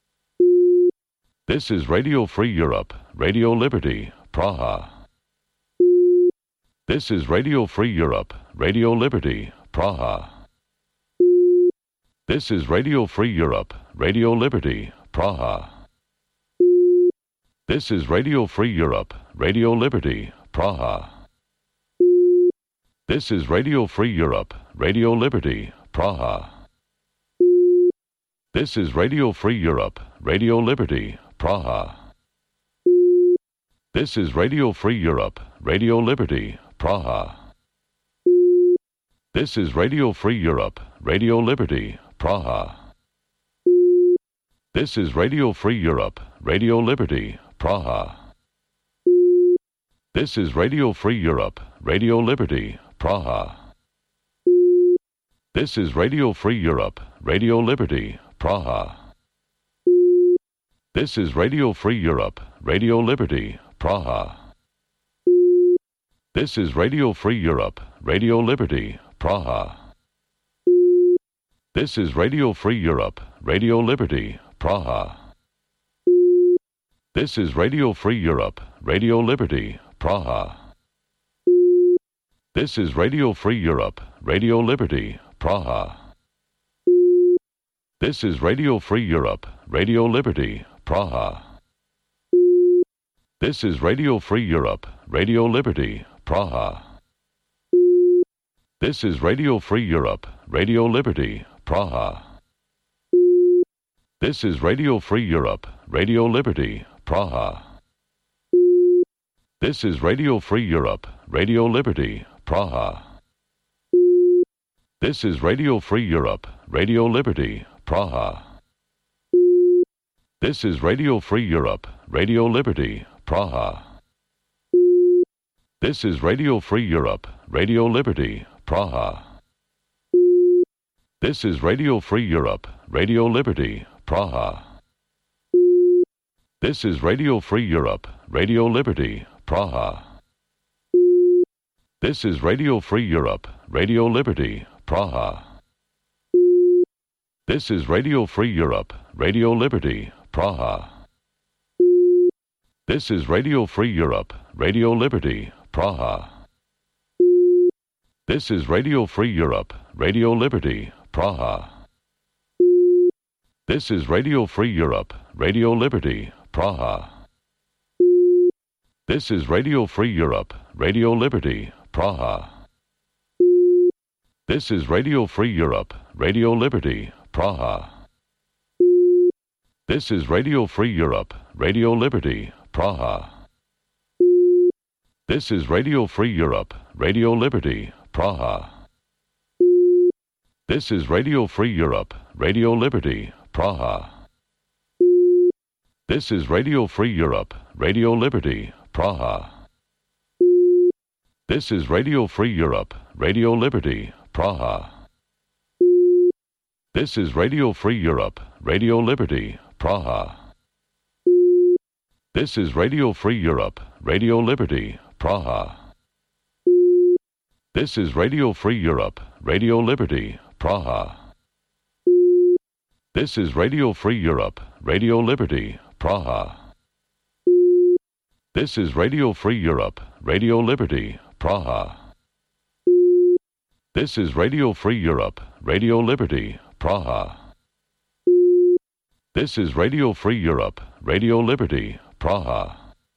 This is Radio Free Europe, Radio Liberty, Praha. This is Radio Free Europe, Radio Liberty, Praha. This is Radio Free Europe, Radio Liberty, Praha. This is Radio Free Europe, Radio Liberty, Praha. This is Radio Free Europe, Radio Liberty, Praha. This is Radio Free Europe, Radio Liberty, Praha. This is Radio Free Europe, Radio Liberty, Praha. This is Radio Free Europe, Radio Liberty, Praha. This is Radio Free Europe, Radio Liberty, Praha. This is Radio Free Europe, Radio Liberty, Praha. This is Radio Free Europe, Radio Liberty, Praha. This is Radio Free Europe, Radio Liberty, Praha. This is Radio Free Europe, Radio Liberty, Praha. This is Radio Free Europe, Radio Liberty, Praha. This is Radio Free Europe, Radio Liberty, Praha. This is Radio Free Europe, Radio Liberty, Praha. This is Radio Free Europe, Radio Liberty, Praha. This is Radio Free Europe, Radio Liberty, Praha. This is Radio Free Europe, Radio Liberty, Praha. This is Radio Free Europe, Radio Liberty, Praha. This is Radio Free Europe, Radio Liberty, Praha. This is Radio Free Europe, Radio Liberty, Praha. This is Radio Free Europe, Radio Liberty, Praha. This is Radio Free Europe, Radio Liberty, Praha. This is Radio Free Europe, Radio Liberty, Praha. This is Radio Free Europe, Radio Liberty, Praha. This is Radio Free Europe, Radio Liberty, Praha. This is Radio Free Europe, Radio Liberty, Praha. This is Radio Free Europe, Radio Liberty, Praha. This is Radio Free Europe, Radio Liberty, Praha. This is Radio Free Europe, Radio Liberty, Praha. This is Radio Free Europe, Radio Liberty, Praha. This is Radio Free Europe, Radio Liberty, Praha. This is Radio Free Europe, Radio Liberty, Praha. This is Radio Free Europe, Radio Liberty, Praha. This is Radio Free Europe, Radio Liberty, Praha. This is Radio Free Europe, Radio Liberty, Praha. This is Radio Free Europe, Radio Liberty, Praha. This is Radio Free Europe, Radio Liberty, Praha. This is Radio Free Europe, Radio Liberty, Praha. This is Radio Free Europe, Radio Liberty, Praha. This is Radio Free Europe, Radio Liberty, Praha. This is Radio Free Europe, Radio Liberty, Praha. This is Radio Free Europe, Radio Liberty, Praha. This is Radio Free Europe, Radio Liberty, Praha.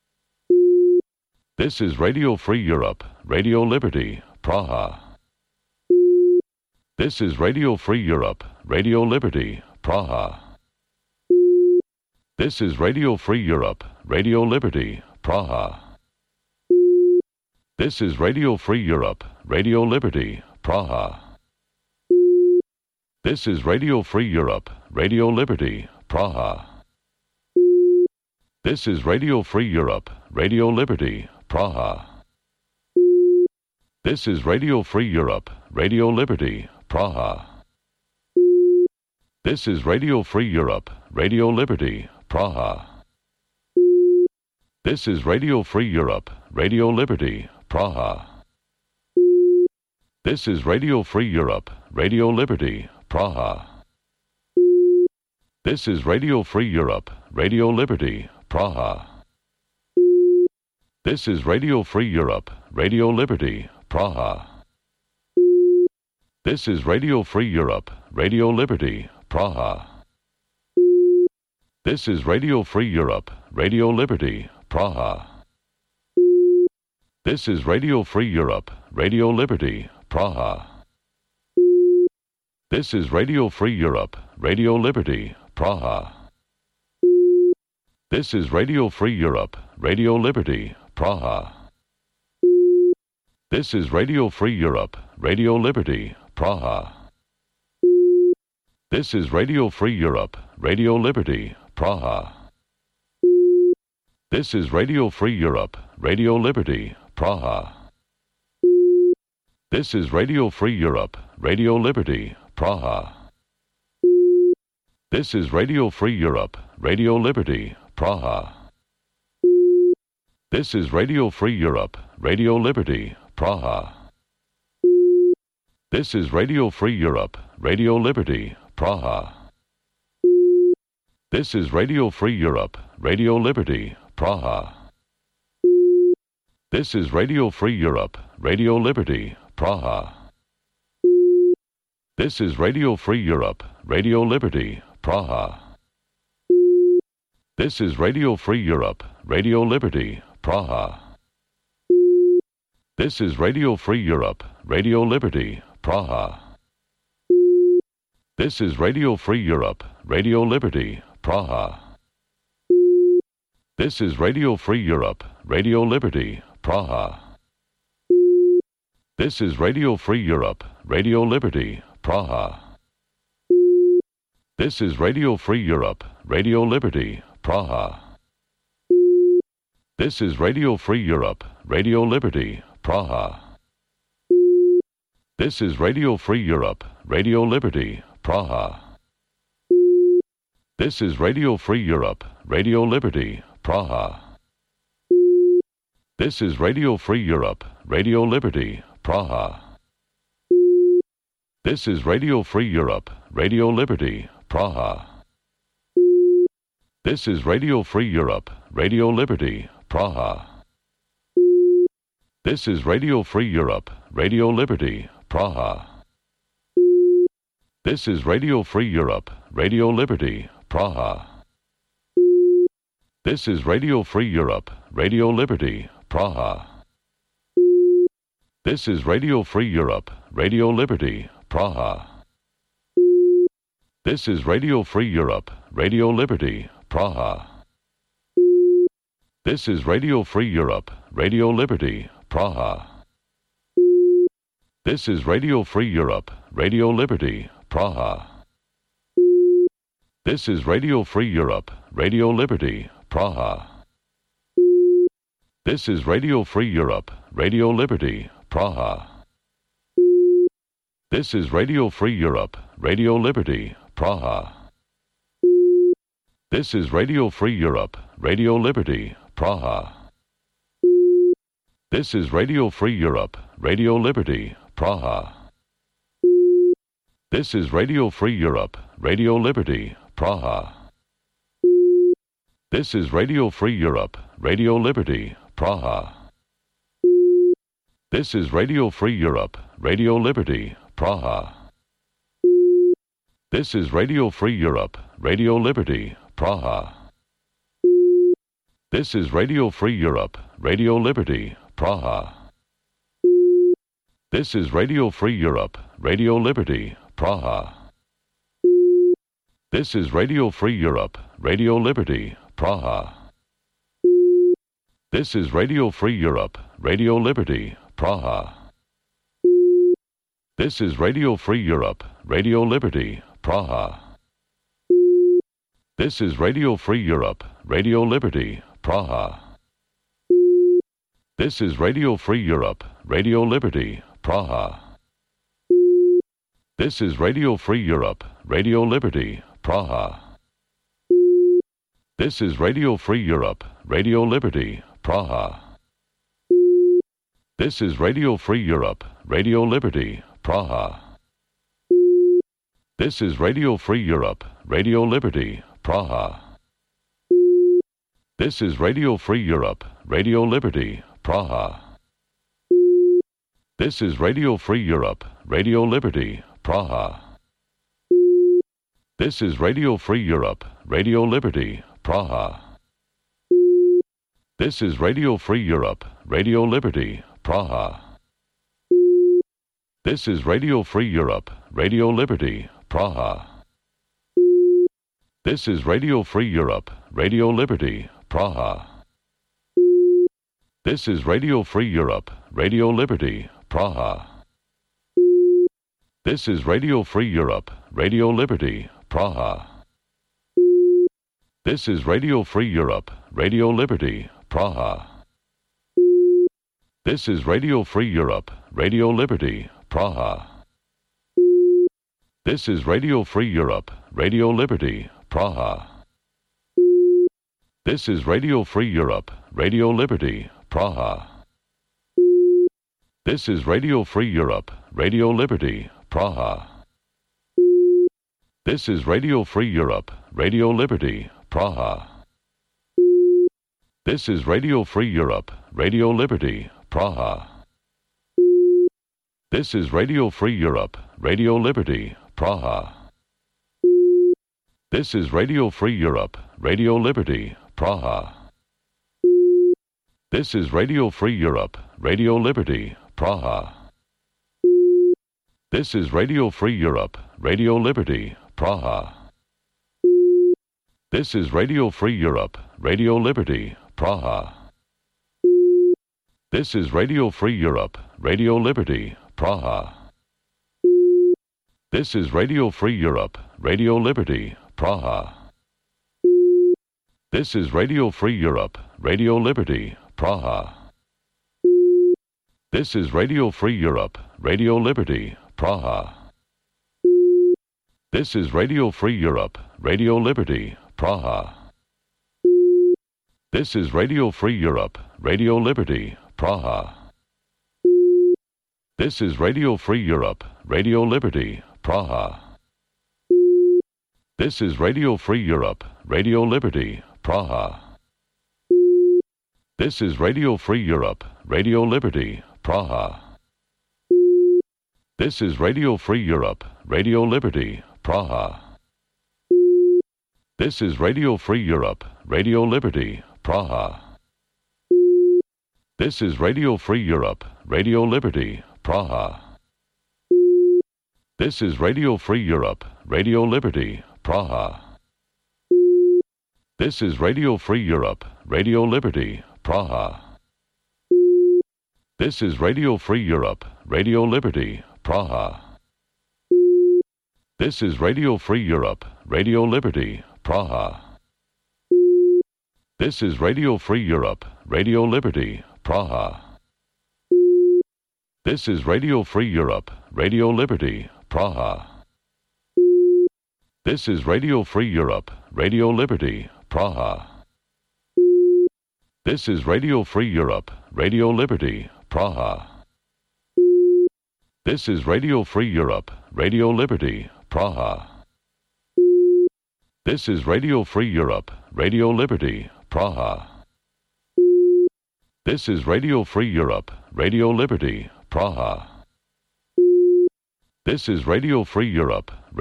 This is Radio Free Europe, Radio Liberty, Praha. This is Radio Free Europe, Radio Liberty, Praha. This is Radio Free Europe, Radio Liberty, Praha. This is Radio Free Europe, Radio Liberty, Praha. This is Radio Free Europe, Radio Liberty, Praha. This is Radio Free Europe, Radio Liberty, Praha. This is Radio Free Europe, Radio Liberty, Praha. This is Radio Free Europe, Radio Liberty, Praha. This is Radio Free Europe, Radio Liberty, Praha. This is Radio Free Europe, Radio Liberty, Praha. This is Radio Free Europe, Radio Liberty, Praha. This is Radio Free Europe, Radio Liberty, Praha. This is Radio Free Europe, Radio Liberty, Praha. This is Radio Free Europe, Radio Liberty, Praha. This is Radio Free Europe, Radio Liberty, Praha. This is Radio Free Europe, Radio Liberty, Praha. This is Radio Free Europe, Radio Liberty, Praha. This is Radio Free Europe, Radio Liberty, Praha. This is Radio Free Europe, Radio Liberty, Praha. This is Radio Free Europe, Radio Liberty, Praha. This is Radio Free Europe, Radio Liberty, Praha. This is Radio Free Europe, Radio Liberty, Praha. This is Radio Free Europe, Radio Liberty, Praha. This is Radio Free Europe, Radio Liberty, Praha. This is Radio Free Europe, Radio Liberty, Praha. This is Radio Free Europe, Radio Liberty, Praha. This is Radio Free Europe, Radio Liberty, Praha. This is Radio Free Europe, Radio Liberty, Praha. This is Radio Free Europe, Radio Liberty, Praha. This is Radio Free Europe, Radio Liberty, Praha. This is Radio Free Europe, Radio Liberty, Praha. This is Radio Free Europe, Radio Liberty, Praha. This is Radio Free Europe, Radio Liberty, Praha. This is Radio Free Europe, Radio Liberty, Praha. This is Radio Free Europe, Radio Liberty, Praha. This is Radio Free Europe, Radio Liberty, Praha. This is Radio Free Europe, Radio Liberty, Praha. This is Radio Free Europe, Radio Liberty, Praha. This is Radio Free Europe, Radio Liberty, Praha. This is Radio Free Europe, Radio Liberty, Praha. This is Radio Free Europe, Radio Liberty, Praha. This is Radio Free Europe, Radio Liberty, Praha. This is Radio Free Europe, Radio Liberty, Praha. This is Radio Free Europe, Radio Liberty, Praha. This is Radio Free Europe, Radio Liberty, Praha. This is Radio Free Europe, Radio Liberty, Praha. This is Radio Free Europe, Radio Liberty, Praha. This is Radio Free Europe, Radio Liberty, Praha. This is Radio Free Europe, Radio Liberty, Praha. This is Radio Free Europe, Radio Liberty, Praha. This is Radio Free Europe, Radio Liberty, Praha. This is Radio Free Europe, Radio Liberty, Praha. This is Radio Free Europe, Radio Liberty, Praha. This is Radio Free Europe, Radio Liberty, Praha. This is Radio Free Europe, Radio Liberty, Praha. This is Radio Free Europe, Radio Liberty, Praha. This is Radio Free Europe, Radio Liberty, Praha. This is Radio Free Europe, Radio Liberty, Praha. This is Radio Free Europe, Radio Liberty, Praha. This is Radio Free Europe, Radio Liberty, Praha. This is Radio Free Europe, Radio Liberty, Praha. This is Radio Free Europe, Radio Liberty, Praha. This is Radio Free Europe, Radio Liberty, Praha. This is Radio Free Europe, Radio Liberty, Praha. This is Radio Free Europe, Radio Liberty, Praha. This is Radio Free Europe, Radio Liberty, Praha. This is Radio Free Europe, Radio Liberty, Praha. This is Radio Free Europe, Radio Liberty, Praha. This is Radio Free Europe, Radio Liberty, Praha. This is Radio Free Europe, Radio Liberty, Praha. This is Radio Free Europe, Radio Liberty, Praha. This is Radio Free Europe, Radio Liberty, Praha. This is Radio Free Europe, Radio Liberty, Praha. This is Radio Free Europe, Radio Liberty, Praha. This is Radio Free Europe, Radio Liberty, Praha. This is Radio Free Europe, Radio Liberty, Praha. This is Radio Free Europe, Radio Liberty, Praha. This is Radio Free Europe, Radio Liberty, Praha. This is Radio Free Europe, Radio Liberty, Praha. This is Radio Free Europe, Radio Liberty, Praha. This is Radio Free Europe, Radio Liberty, Praha. This is Radio Free Europe, Radio Liberty, Praha. This is Radio Free Europe, Radio Liberty, Praha. This is Radio Free Europe, Radio Liberty, Praha. This is Radio Free Europe, Radio Liberty, Praha. This is Radio Free Europe, Radio Liberty, Praha. This is Radio Free Europe, Radio Liberty, Praha. This is Radio Free Europe, Radio Liberty, Praha. This is Radio Free Europe, Radio Liberty, Praha. This is Radio Free Europe, Radio Liberty, Praha. This is Radio Free Europe, Radio Liberty, Praha. This is Radio Free Europe, Radio Liberty, Praha. This is Radio Free Europe, Radio Liberty, Praha. This is Radio Free Europe, Radio Liberty, Praha. This is Radio Free Europe, Radio Liberty, Praha. This is Radio Free Europe, Radio Liberty, Praha. This is Radio Free Europe, Radio Liberty, Praha. This is Radio Free Europe, Radio Liberty, Praha. This is Radio Free Europe, Radio Liberty, Praha. This is Radio Free Europe, Radio Liberty, Praha. This is Radio Free Europe, Radio Liberty, Praha. This is Radio Free Europe, Radio Liberty, Praha. This is Radio Free Europe, Radio Liberty, Praha. This is Radio Free Europe, Radio Liberty, Praha. This is Radio Free Europe, Radio Liberty, Praha. This is Radio Free Europe, Radio Liberty, Praha. This is Radio Free Europe, Radio Liberty, Praha. This is Radio Free Europe, Radio Liberty, Praha. This is Radio Free Europe, Radio Liberty, Praha. This is Radio Free Europe,